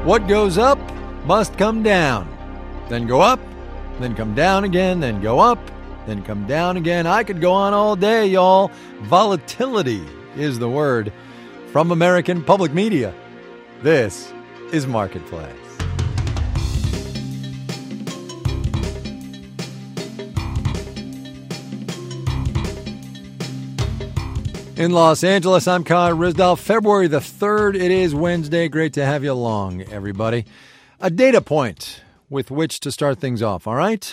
What goes up must come down, then go up, then come down again, then go up, then come down again. I could go on all day, y'all. Volatility is the word from American public media. This is Marketplace. In Los Angeles, I'm Kai Ryssdal. February the 3rd, it is Wednesday. Great to have you along, everybody. A data point with which to start things off, all right?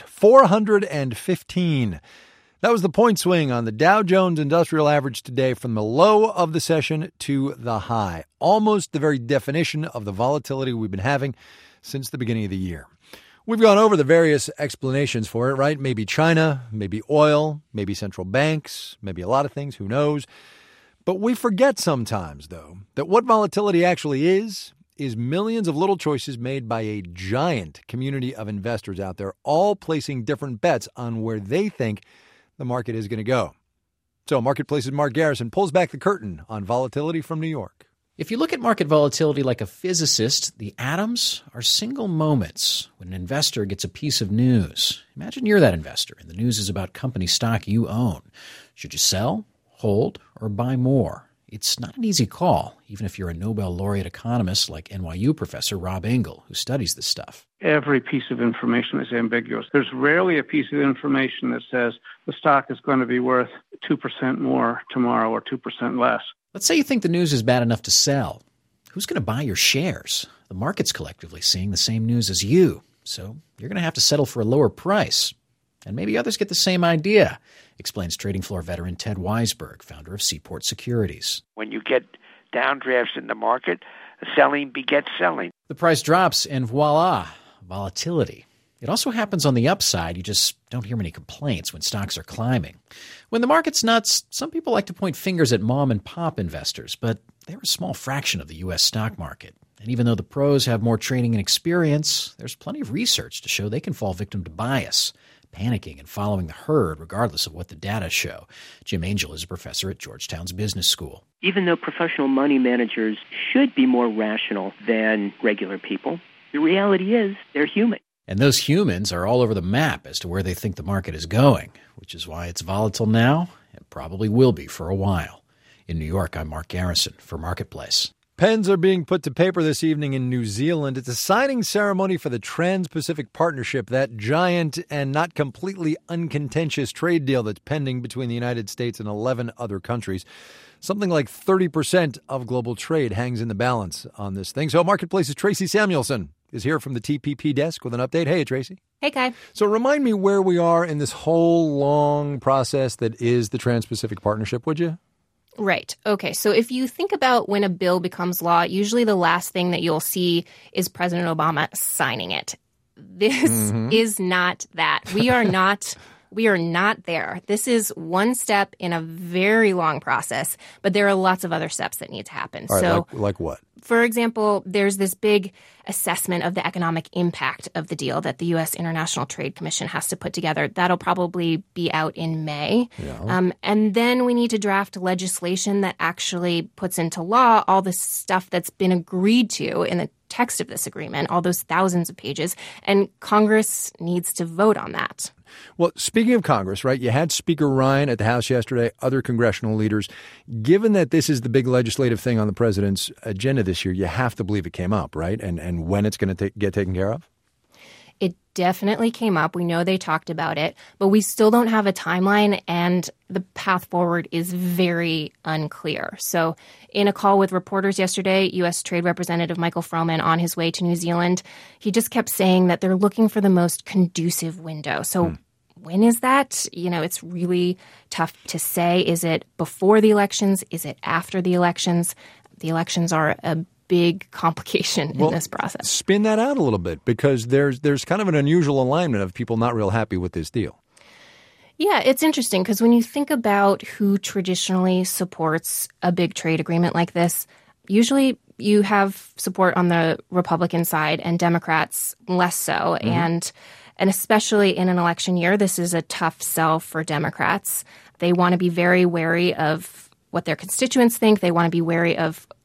415. That was the point swing on the Dow Jones Industrial Average today from the low of the session to the high. Almost the very definition of the volatility we've been having since the beginning of the year. We've gone over the various explanations for it, right? Maybe China, maybe oil, maybe central banks, maybe a lot of things, who knows? But we forget sometimes, though, that what volatility actually is millions of little choices made by a giant community of investors out there, all placing different bets on where they think the market is going to go. So Marketplace's Mark Garrison pulls back the curtain on volatility from New York. If you look at market volatility like a physicist, the atoms are single moments when an investor gets a piece of news. Imagine you're that investor, and the news is about company stock you own. Should you sell, hold, or buy more? It's not an easy call, even if you're a Nobel laureate economist like NYU professor Rob Engel, who studies this stuff. Every piece of information is ambiguous. There's rarely a piece of information that says the stock is going to be worth 2% more tomorrow or 2% less. Let's say you think the news is bad enough to sell. Who's going to buy your shares? The market's collectively seeing the same news as you, so you're going to have to settle for a lower price. And maybe others get the same idea, explains trading floor veteran Ted Weisberg, founder of Seaport Securities. When you get downdrafts in the market, selling begets selling. The price drops and voila, volatility. It also happens on the upside. You just don't hear many complaints when stocks are climbing. When the market's nuts, some people like to point fingers at mom and pop investors, but they're a small fraction of the U.S. stock market. And even though the pros have more training and experience, there's plenty of research to show they can fall victim to bias, panicking and following the herd regardless of what the data show. Jim Angel is a professor at Georgetown's Business School. Even though professional money managers should be more rational than regular people, the reality is they're human. And those humans are all over the map as to where they think the market is going, which is why it's volatile now and probably will be for a while. In New York, I'm Mark Garrison for Marketplace. Pens are being put to paper this evening in New Zealand. It's a signing ceremony for the Trans-Pacific Partnership, that giant and not completely uncontentious trade deal that's pending between the United States and 11 other countries. Something like 30% of global trade hangs in the balance on this thing. So Marketplace's Tracy Samuelson is here from the TPP desk with an update. Hey, Tracy. Hey, Kai. So remind me where we are in this whole long process that is the Trans-Pacific Partnership, would you? Right. Okay. So if you think about when a bill becomes law, usually the last thing that you'll see is President Obama signing it. This is not that. We are not there. This is one step in a very long process, but there are lots of other steps that need to happen. All right, so like what? For example, there's this big assessment of the economic impact of the deal that the U.S. International Trade Commission has to put together. That'll probably be out in May. Yeah. And then we need to draft legislation that actually puts into law all the stuff that's been agreed to in the text of this agreement, all those thousands of pages, and Congress needs to vote on that. Well, speaking of Congress, right, you had Speaker Ryan at the House yesterday, other congressional leaders. Given that this is the big legislative thing on the president's agenda this year, you have to believe it came up, right? And when it's going to get taken care of? It definitely came up. We know they talked about it, but we still don't have a timeline, and the path forward is very unclear. So in a call with reporters yesterday, U.S. Trade Representative Michael Froman, on his way to New Zealand, he just kept saying that they're looking for the most conducive window. So when is that? You know, it's really tough to say. Is it before the elections? Is it after the elections? The elections are a big complication in this process. Spin that out a little bit, because there's kind of an unusual alignment of people not real happy with this deal. Yeah, it's interesting because when you think about who traditionally supports a big trade agreement like this, usually you have support on the Republican side and Democrats less so. And especially in an election year, this is a tough sell for Democrats. They want to be very wary of what their constituents think. They want to be wary of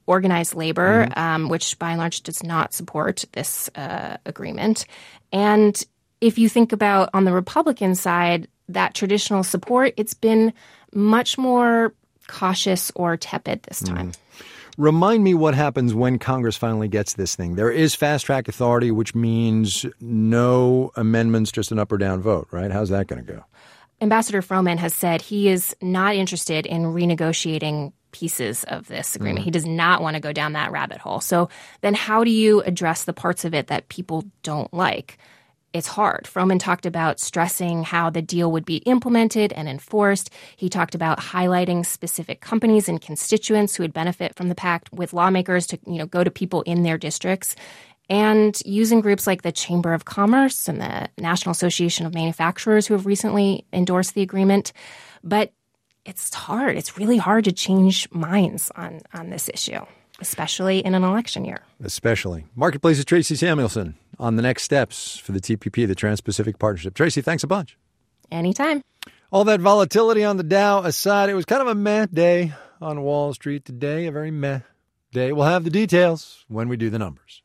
organized labor, which by and large does not support this agreement. And if you think about on the Republican side, that traditional support, it's been much more cautious or tepid this time. Remind me what happens when Congress finally gets this thing. There is fast-track authority, which means no amendments, just an up or down vote, right? How's that going to go? Ambassador Froman has said he is not interested in renegotiating pieces of this agreement. He does not want to go down that rabbit hole. So then how do you address the parts of it that people don't like? It's hard. Froman talked about stressing how the deal would be implemented and enforced. He talked about highlighting specific companies and constituents who would benefit from the pact with lawmakers to, go to people in their districts, and using groups like the Chamber of Commerce and the National Association of Manufacturers who have recently endorsed the agreement. But it's hard. It's really hard to change minds on this issue, especially in an election year. Especially. Marketplace's Tracy Samuelson on the next steps for the TPP, the Trans-Pacific Partnership. Tracy, thanks a bunch. Anytime. All that volatility on the Dow aside, it was kind of a meh day on Wall Street today, a very meh day. We'll have the details when we do the numbers.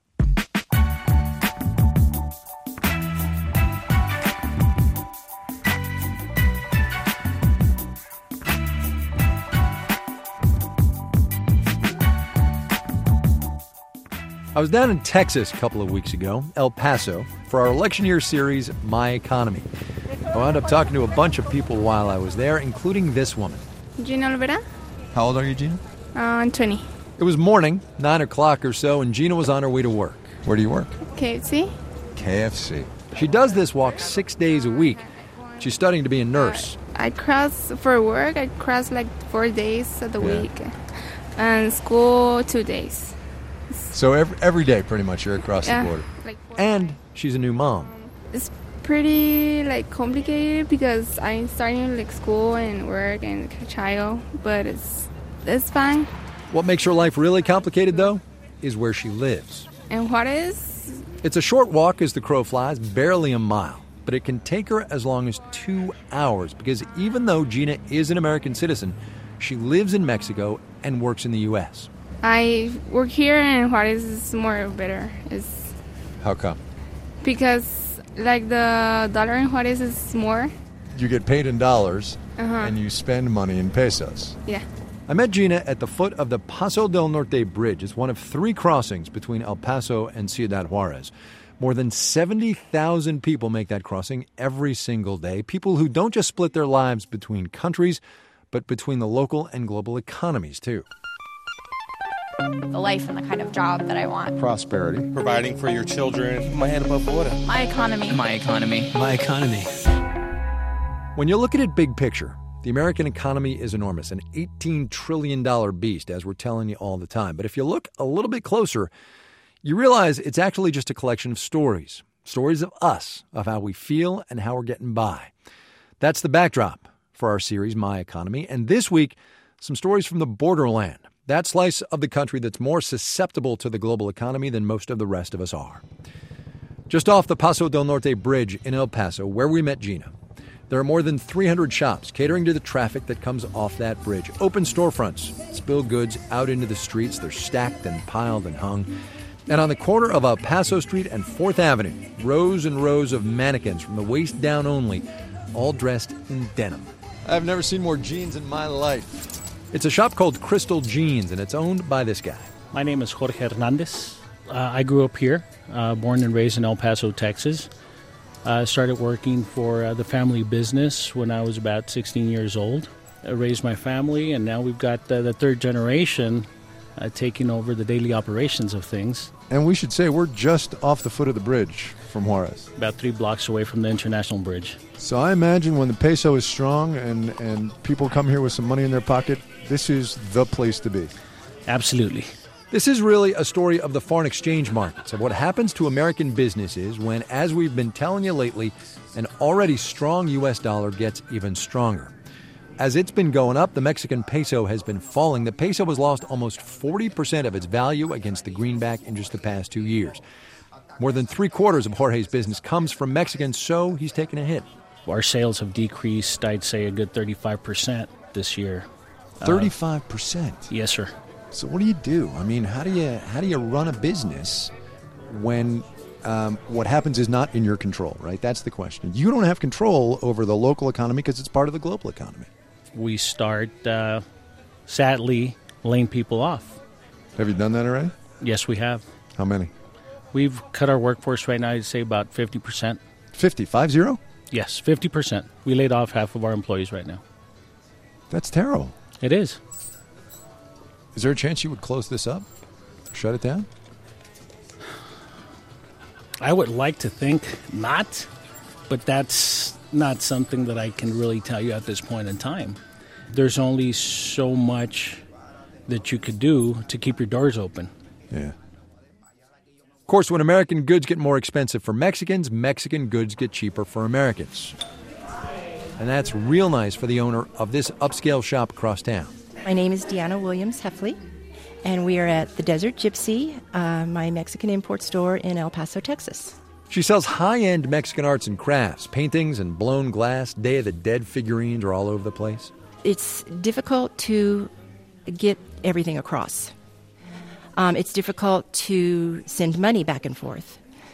I was down in Texas a couple of weeks ago, El Paso, for our election year series, My Economy. I wound up talking to a bunch of people while I was there, including this woman. Gina Olvera. How old are you, Gina? 20. It was morning, 9 o'clock or so, and Gina was on her way to work. Where do you work? KFC. KFC. She does this walk 6 days a week. She's studying to be a nurse. I cross for work. I cross like 4 days of the week. And school 2 days. So every day, pretty much, you're across the border. And she's a new mom. It's pretty complicated because I'm starting school and work and child, but it's fine. What makes her life really complicated, though, is where she lives. And what is? It's a short walk as the crow flies, barely a mile. But it can take her as long as 2 hours because even though Gina is an American citizen, she lives in Mexico and works in the U.S. I work here and Juarez is more better. How come? Because the dollar in Juarez is more. You get paid in dollars and you spend money in pesos. Yeah. I met Gina at the foot of the Paso del Norte Bridge. It's one of 3 crossings between El Paso and Ciudad Juarez. More than 70,000 people make that crossing every single day. People who don't just split their lives between countries, but between the local and global economies, too. The life and the kind of job that I want. Prosperity. Providing for your children. My head above water. My economy. My economy. My economy. When you look at it big picture, the American economy is enormous, an $18 trillion beast, as we're telling you all the time. But if you look a little bit closer, you realize it's actually just a collection of stories. Stories of us, of how we feel and how we're getting by. That's the backdrop for our series, My Economy. And this week, some stories from the borderland. That slice of the country that's more susceptible to the global economy than most of the rest of us are. Just off the Paso del Norte Bridge in El Paso, where we met Gina, there are more than 300 shops catering to the traffic that comes off that bridge. Open storefronts spill goods out into the streets. They're stacked and piled and hung. And on the corner of El Paso Street and 4th Avenue, rows and rows of mannequins from the waist down only, all dressed in denim. I've never seen more jeans in my life. It's a shop called Crystal Jeans, and it's owned by this guy. My name is Jorge Hernandez. I grew up here, born and raised in El Paso, Texas. I started working for the family business when I was about 16 years old. I raised my family, and now we've got the third generation taking over the daily operations of things. And we should say we're just off the foot of the bridge from Juarez. About 3 blocks away from the International Bridge. So I imagine when the peso is strong and people come here with some money in their pocket, this is the place to be. Absolutely. This is really a story of the foreign exchange markets, of what happens to American businesses when, as we've been telling you lately, an already strong U.S. dollar gets even stronger. As it's been going up, the Mexican peso has been falling. The peso has lost almost 40% of its value against the greenback in just the past 2 years. More than 3/4 of Jorge's business comes from Mexicans, so he's taken a hit. Our sales have decreased, I'd say, a good 35% this year. 35%? Yes, sir. So what do you do? I mean, how do you run a business when what happens is not in your control, right? That's the question. You don't have control over the local economy because it's part of the global economy. We start, sadly, laying people off. Have you done that already? Yes, we have. How many? We've cut our workforce right now, I'd say about 50%. 50? 50? Yes, 50%. We laid off half of our employees right now. That's terrible. It is. Is there a chance you would close this up? Shut it down? I would like to think not, but that's not something that I can really tell you at this point in time. There's only so much that you could do to keep your doors open. Yeah. Of course, when American goods get more expensive for Mexicans, Mexican goods get cheaper for Americans. And that's real nice for the owner of this upscale shop across town. My name is Deanna Williams Heffley, and we are at the Desert Gypsy, my Mexican import store in El Paso, Texas. She sells high-end Mexican arts and crafts, paintings and blown glass. Day of the Dead figurines are all over the place. It's difficult to get everything across. It's difficult to send money back and forth.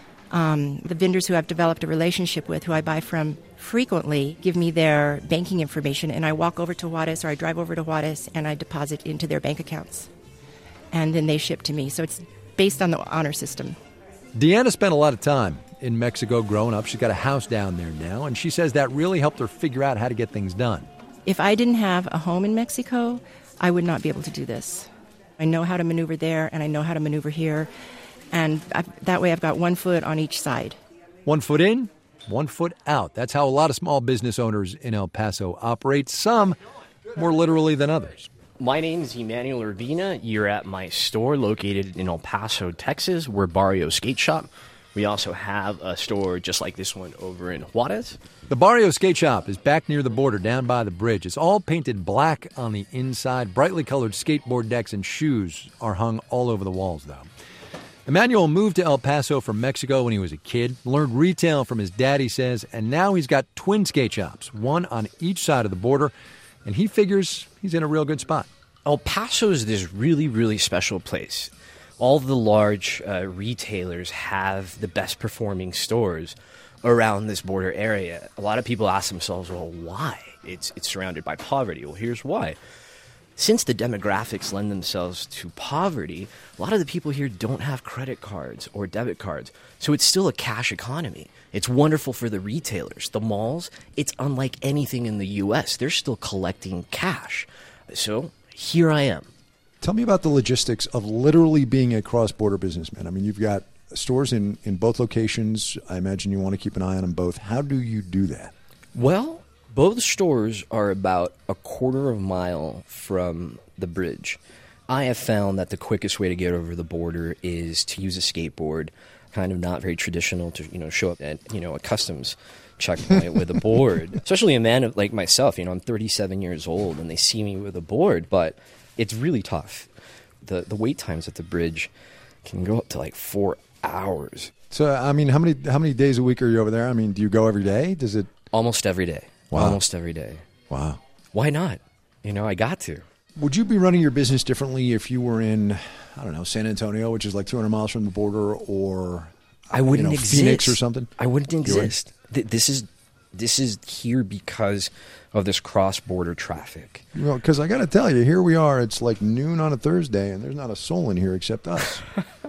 The vendors who I've developed a relationship with, who I buy from frequently, give me their banking information, and I walk over to Juarez, or I drive over to Juarez, and I deposit into their bank accounts. And then they ship to me. So it's based on the honor system. Deanna spent a lot of time in Mexico growing up. She's got a house down there now, and she says that really helped her figure out how to get things done. If I didn't have a home in Mexico, I would not be able to do this. I know how to maneuver there, and I know how to maneuver here. And that way I've got 1 foot on each side. 1 foot in, 1 foot out. That's how a lot of small business owners in El Paso operate, some more literally than others. My name is Emmanuel Urbina. You're at my store located in El Paso, Texas. We're Barrio Skate Shop. We also have a store just like this one over in Juarez. The Barrio Skate Shop is back near the border down by the bridge. It's all painted black on the inside. Brightly colored skateboard decks and shoes are hung all over the walls, though. Emmanuel moved to El Paso from Mexico when he was a kid, learned retail from his dad, he says, and now he's got twin skate shops, one on each side of the border, and he figures he's in a real good spot. El Paso is this really, really special place. All the large retailers have the best performing stores around this border area. A lot of people ask themselves, well, why? It's surrounded by poverty. Well, here's why. Since the demographics lend themselves to poverty, a lot of the people here don't have credit cards or debit cards. So it's still a cash economy. It's wonderful for the retailers. The malls, it's unlike anything in the U.S. They're still collecting cash. So here I am. Tell me about the logistics of literally being a cross-border businessman. I mean, you've got stores in both locations. I imagine you want to keep an eye on them both. How do you do that? Well, both stores are about a quarter of a mile from the bridge. I have found that the quickest way to get over the border is to use a skateboard, kind of not very traditional to, show up at, a customs checkpoint with a board. Especially a man like myself, I'm 37 years old and they see me with a board, but it's really tough. The wait times at the bridge can go up to like 4 hours. So, I mean, how many days a week are you over there? I mean, do you go every day? Does it? Almost every day. Wow. Almost every day. Wow. Why not? I got to. Would you be running your business differently if you were in, I don't know, San Antonio, which is like 200 miles from the border, or I wouldn't exist. Phoenix or something? I wouldn't exist. This is here because of this cross-border traffic. Well, because I got to tell you, here we are. It's like noon on a Thursday, and there's not a soul in here except us.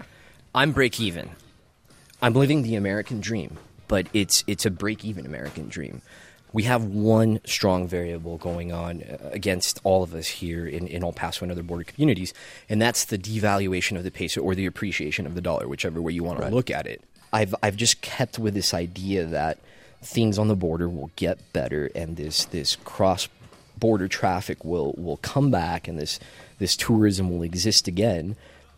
I'm break-even. I'm living the American dream, but it's a break-even American dream. We have one strong variable going on against all of us here in El Paso and other border communities, and that's the devaluation of the peso or the appreciation of the dollar, whichever way you want to look at it. I've just kept with this idea that things on the border will get better, and this cross-border traffic will come back, and this tourism will exist again.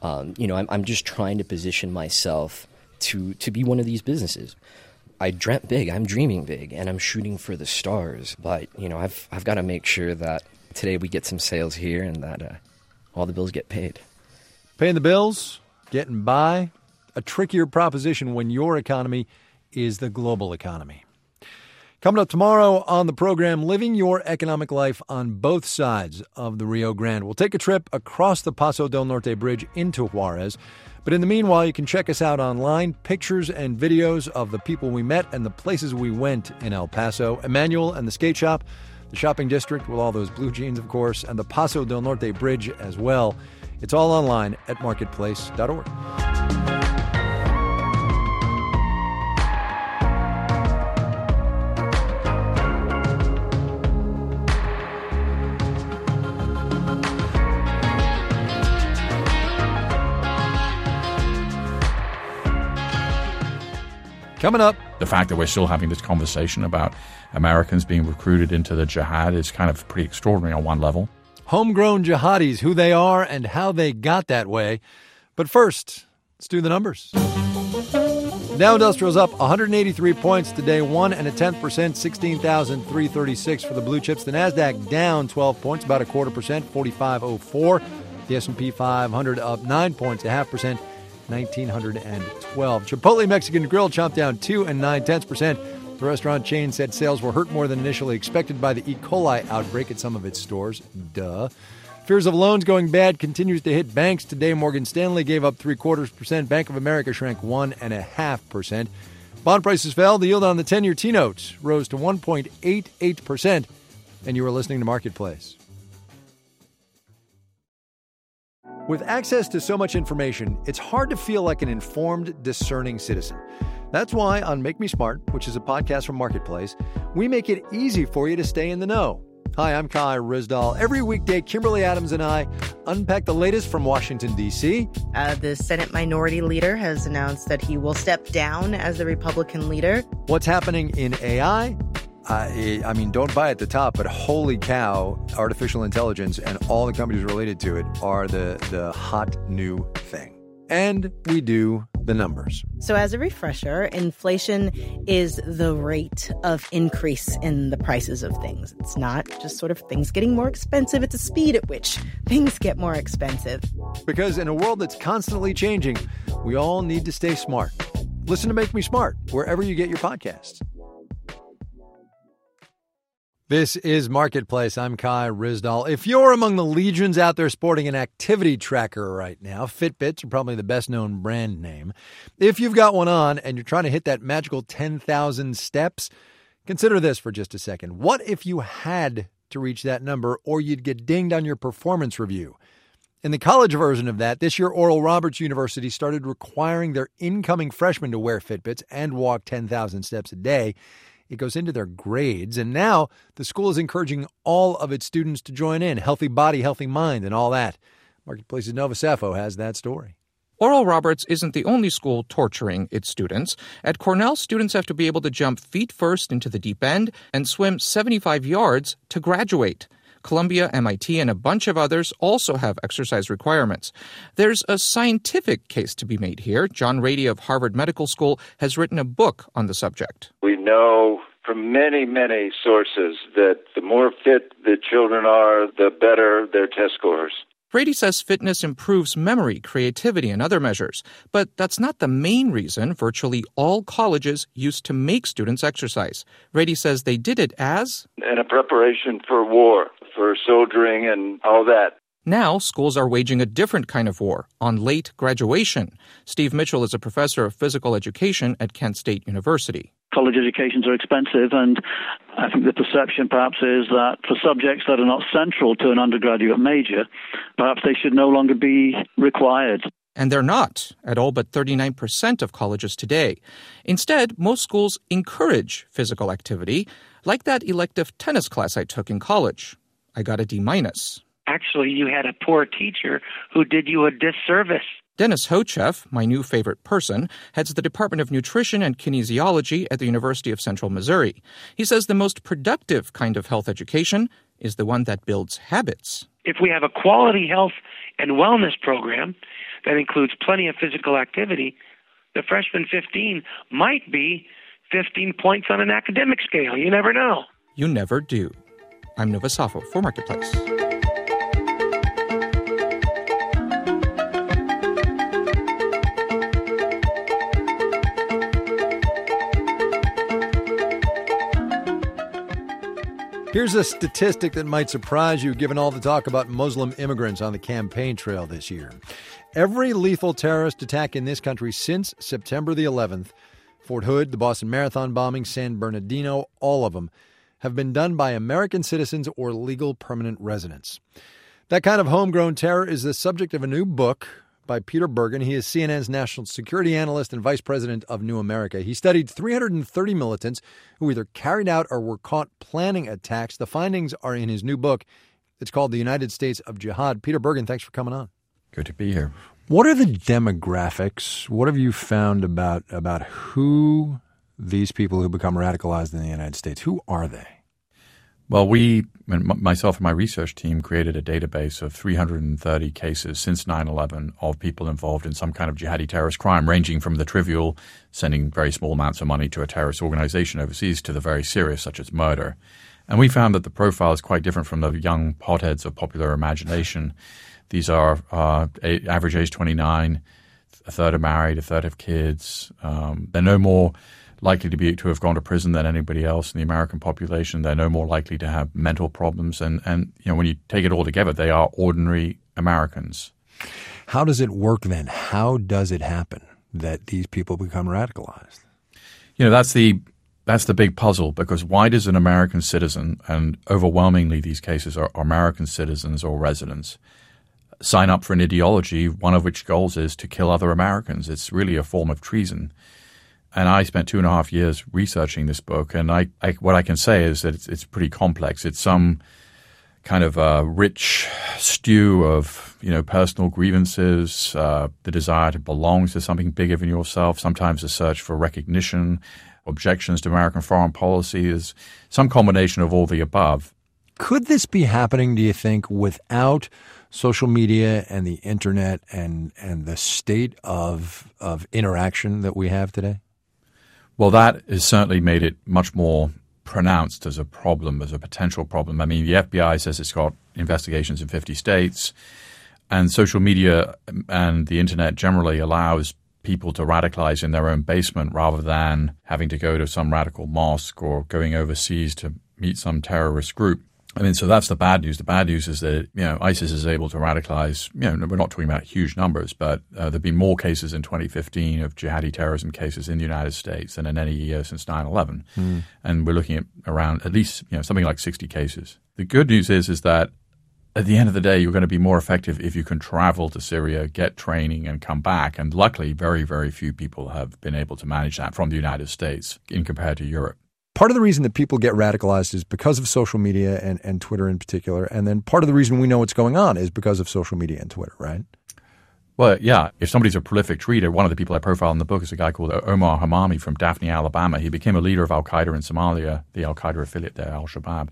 I'm just trying to position myself to be one of these businesses. I dreamt big, I'm dreaming big, and I'm shooting for the stars. But, I've got to make sure that today we get some sales here and that all the bills get paid. Paying the bills, getting by, a trickier proposition when your economy is the global economy. Coming up tomorrow on the program, living your economic life on both sides of the Rio Grande. We'll take a trip across the Paso del Norte Bridge into Juarez. But in the meanwhile, you can check us out online. Pictures and videos of the people we met and the places we went in El Paso. Emmanuel and the skate shop, the shopping district with all those blue jeans, of course, and the Paso del Norte Bridge as well. It's all online at marketplace.org. Coming up. The fact that we're still having this conversation about Americans being recruited into the jihad is kind of pretty extraordinary on one level. Homegrown jihadis, who they are and how they got that way. But first, let's do the numbers. Dow Industrial's up 183 points today, 1.1%, 16,336 for the blue chips. The Nasdaq down 12 points, about 0.25%, 4504. The S&P 500 up 9 points, 0.5%, 1,912. Chipotle Mexican Grill chomped down 2.9%. The restaurant chain said sales were hurt more than initially expected by the E. coli outbreak at some of its stores. Duh. Fears of loans going bad continues to hit banks. Today, Morgan Stanley gave up 0.75%. Bank of America shrank 1.5%. Bond prices fell. The yield on the 10-year T-note rose to 1.88%. And you were listening to Marketplace. With access to so much information, it's hard to feel like an informed, discerning citizen. That's why on Make Me Smart, which is a podcast from Marketplace, we make it easy for you to stay in the know. Hi, I'm Kai Ryssdal. Every weekday, Kimberly Adams and I unpack the latest from Washington, D.C. The Senate Minority Leader has announced that he will step down as the Republican leader. What's happening in AI? I mean, don't buy at the top, but holy cow, artificial intelligence and all the companies related to it are the hot new thing. And we do the numbers. So as a refresher, inflation is the rate of increase in the prices of things. It's not just sort of things getting more expensive. It's the speed at which things get more expensive. Because in a world that's constantly changing, we all need to stay smart. Listen to Make Me Smart wherever you get your podcasts. This is Marketplace. I'm Kai Ryssdal. If you're among the legions out there sporting an activity tracker right now, Fitbits are probably the best-known brand name. If you've got one on and you're trying to hit that magical 10,000 steps, consider this for just a second. What if you had to reach that number or you'd get dinged on your performance review? In the college version of that, this year Oral Roberts University started requiring their incoming freshmen to wear Fitbits and walk 10,000 steps a day. It goes into their grades, and now the school is encouraging all of its students to join in. Healthy body, healthy mind, and all that. Marketplace's Nova Safo has that story. Oral Roberts isn't the only school torturing its students. At Cornell, students have to be able to jump feet first into the deep end and swim 75 yards to graduate. Columbia, MIT, and a bunch of others also have exercise requirements. There's a scientific case to be made here. John Rady of Harvard Medical School has written a book on the subject. We know from many, many sources that the more fit the children are, the better their test scores. Rady says fitness improves memory, creativity, and other measures. But that's not the main reason virtually all colleges used to make students exercise. Rady says they did it as in a preparation for war, for soldiering and all that. Now, schools are waging a different kind of war, on late graduation. Steve Mitchell is a professor of physical education at Kent State University. College educations are expensive, and I think the perception perhaps is that for subjects that are not central to an undergraduate major, perhaps they should no longer be required. And they're not at all but 39% of colleges today. Instead, most schools encourage physical activity, like that elective tennis class I took in college. I got a D-. Actually, you had a poor teacher who did you a disservice. Dennis Hochef, my new favorite person, heads the Department of Nutrition and Kinesiology at the University of Central Missouri. He says the most productive kind of health education is the one that builds habits. If we have a quality health and wellness program that includes plenty of physical activity, the freshman 15 might be 15 points on an academic scale. You never know. You never do. I'm Nova Safo for Marketplace. Here's a statistic that might surprise you, given all the talk about Muslim immigrants on the campaign trail this year. Every lethal terrorist attack in this country since September the 11th, Fort Hood, the Boston Marathon bombing, San Bernardino, all of them, have been done by American citizens or legal permanent residents. That kind of homegrown terror is the subject of a new book by Peter Bergen. He is CNN's national security analyst and vice president of New America. He studied 330 militants who either carried out or were caught planning attacks. The findings are in his new book. It's called The United States of Jihad. Peter Bergen, thanks for coming on. Good to be here. What are the demographics? What have you found about who these people who become radicalized in the United States, who are they? Well, myself and my research team created a database of 330 cases since 9/11 of people involved in some kind of jihadi terrorist crime, ranging from the trivial, sending very small amounts of money to a terrorist organization overseas, to the very serious, such as murder. And we found that the profile is quite different from the young potheads of popular imagination. These are average age 29, a third are married, a third have kids. They're no more likely to have gone to prison than anybody else in the American population. They're no more likely to have mental problems. And when you take it all together, they are ordinary Americans. How does it work then? How does it happen that these people become radicalized? That's the big puzzle, because why does an American citizen, and overwhelmingly these cases are American citizens or residents, sign up for an ideology, one of which goals is to kill other Americans? It's really a form of treason. And I spent 2.5 years researching this book, and what I can say is that it's pretty complex. It's some kind of a rich stew of personal grievances, the desire to belong to something bigger than yourself, sometimes a search for recognition, objections to American foreign policy. Is some combination of all the above. Could this be happening, do you think, without social media and the internet and the state of interaction that we have today? Well, that has certainly made it much more pronounced as a problem, as a potential problem. I mean, the FBI says it's got investigations in 50 states, and social media and the internet generally allows people to radicalize in their own basement rather than having to go to some radical mosque or going overseas to meet some terrorist group. I mean, so that's the bad news. The bad news is that, ISIS is able to radicalize, we're not talking about huge numbers, but there have been more cases in 2015 of jihadi terrorism cases in the United States than in any year since 9/11. And we're looking at around at least, something like 60 cases. The good news is that at the end of the day, you're going to be more effective if you can travel to Syria, get training, and come back. And luckily, very, very few people have been able to manage that from the United States in compared to Europe. Part of the reason that people get radicalized is because of social media and Twitter in particular. And then part of the reason we know what's going on is because of social media and Twitter, right? Well, yeah. If somebody's a prolific tweeter, one of the people I profile in the book is a guy called Omar Hamami from Daphne, Alabama. He became a leader of al-Qaeda in Somalia, the al-Qaeda affiliate there, al-Shabaab.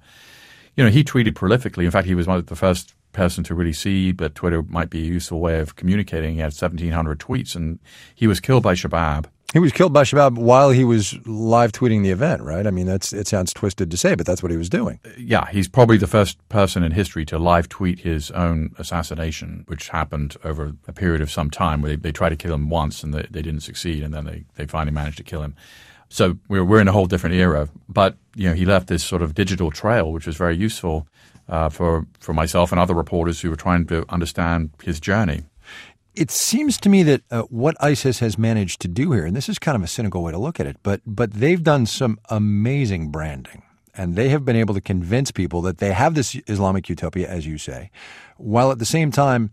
He tweeted prolifically. In fact, he was one of the first person to really see that Twitter might be a useful way of communicating. He had 1,700 tweets, and he was killed by Shabaab. He was killed by Shabaab while he was live tweeting the event, right? I mean, it sounds twisted to say, but that's what he was doing. Yeah, he's probably the first person in history to live tweet his own assassination, which happened over a period of some time where they tried to kill him once and they didn't succeed, and then they finally managed to kill him. So we're in a whole different era. But, he left this sort of digital trail, which was very useful for myself and other reporters who were trying to understand his journey. It seems to me that what ISIS has managed to do here, and this is kind of a cynical way to look at it, but they've done some amazing branding, and they have been able to convince people that they have this Islamic utopia, as you say, while at the same time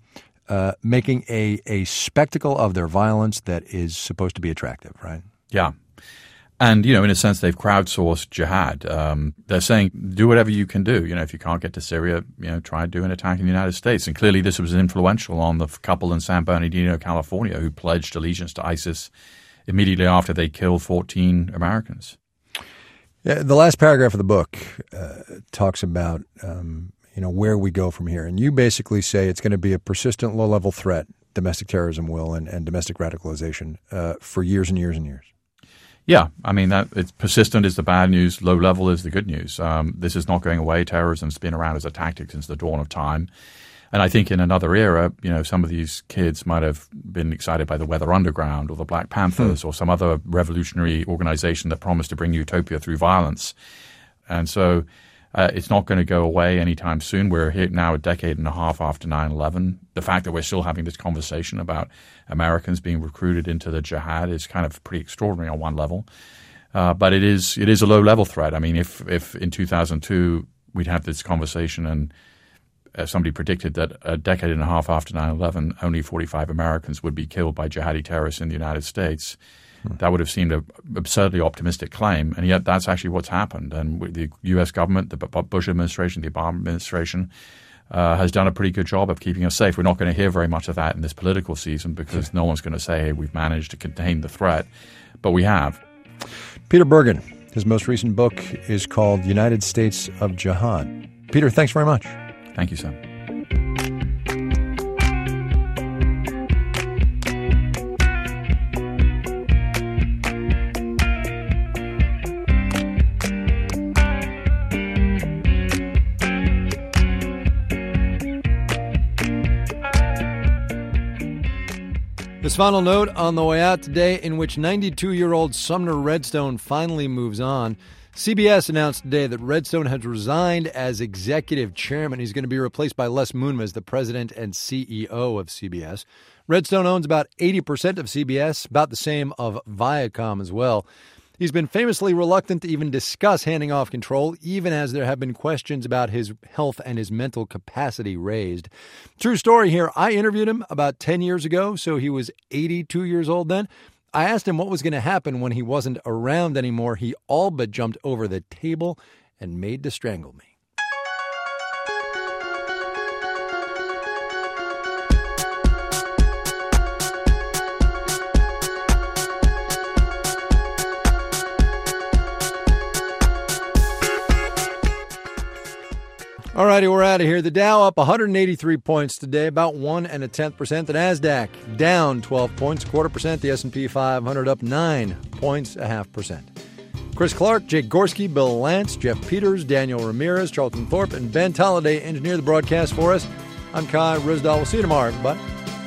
making a spectacle of their violence that is supposed to be attractive, right? Yeah. And, in a sense, they've crowdsourced jihad. They're saying, do whatever you can do. If you can't get to Syria, try and do an attack in the United States. And clearly this was influential on the couple in San Bernardino, California, who pledged allegiance to ISIS immediately after they killed 14 Americans. Yeah, the last paragraph of the book talks about, where we go from here. And you basically say it's going to be a persistent low-level threat, domestic terrorism will, and domestic radicalization for years and years and years. Yeah, I mean, it's persistent is the bad news, low level is the good news. This is not going away. Terrorism's been around as a tactic since the dawn of time. And I think in another era, some of these kids might have been excited by the Weather Underground or the Black Panthers or some other revolutionary organization that promised to bring utopia through violence. And so It's not going to go away anytime soon. We're here now a decade and a half after 9/11. The fact that we're still having this conversation about Americans being recruited into the jihad is kind of pretty extraordinary on one level. But it is a low-level threat. I mean, if in 2002 we'd had this conversation and somebody predicted that a decade and a half after 9/11, only 45 Americans would be killed by jihadi terrorists in the United States, that would have seemed an absurdly optimistic claim. And yet that's actually what's happened. And the U.S. government, the Bush administration, the Obama administration has done a pretty good job of keeping us safe. We're not going to hear very much of that in this political season because no one's going to say, hey, we've managed to contain the threat. But we have. Peter Bergen, his most recent book is called United States of Jihad. Peter, thanks very much. Thank you, Sam. This final note on the way out today, in which 92-year-old Sumner Redstone finally moves on. CBS announced today that Redstone has resigned as executive chairman. He's going to be replaced by Les Moonves as the president and CEO of CBS. Redstone owns about 80% of CBS, about the same of Viacom as well. He's been famously reluctant to even discuss handing off control, even as there have been questions about his health and his mental capacity raised. True story here. I interviewed him about 10 years ago, so he was 82 years old then. I asked him what was going to happen when he wasn't around anymore. He all but jumped over the table and made to strangle me. All righty, we're out of here. The Dow up 183 points today, about 1.1%. The NASDAQ down 12 points, 0.25%. The S&P 500 up 9 points, 0.5%. Chris Clark, Jake Gorski, Bill Lance, Jeff Peters, Daniel Ramirez, Charlton Thorpe, and Ben Tolliday engineer the broadcast for us. I'm Kai Risdall. We'll see you tomorrow, everybody.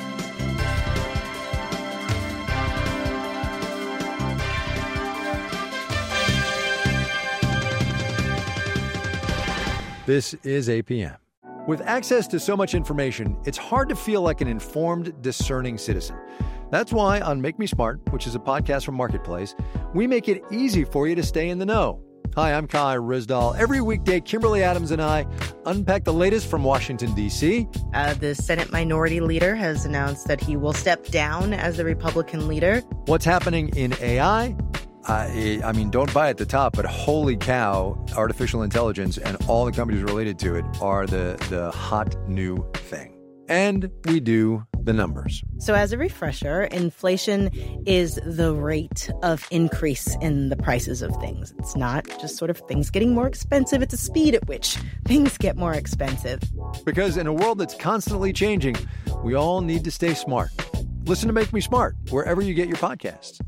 This is APM. With access to so much information, it's hard to feel like an informed, discerning citizen. That's why on Make Me Smart, which is a podcast from Marketplace, we make it easy for you to stay in the know. Hi, I'm Kai Risdall. Every weekday, Kimberly Adams and I unpack the latest from Washington, D.C. The Senate Minority Leader has announced that he will step down as the Republican leader. What's happening in AI? I mean, don't buy at the top, but holy cow, artificial intelligence and all the companies related to it are the hot new thing. And we do the numbers. So as a refresher, inflation is the rate of increase in the prices of things. It's not just sort of things getting more expensive. It's the speed at which things get more expensive. Because in a world that's constantly changing, we all need to stay smart. Listen to Make Me Smart wherever you get your podcasts.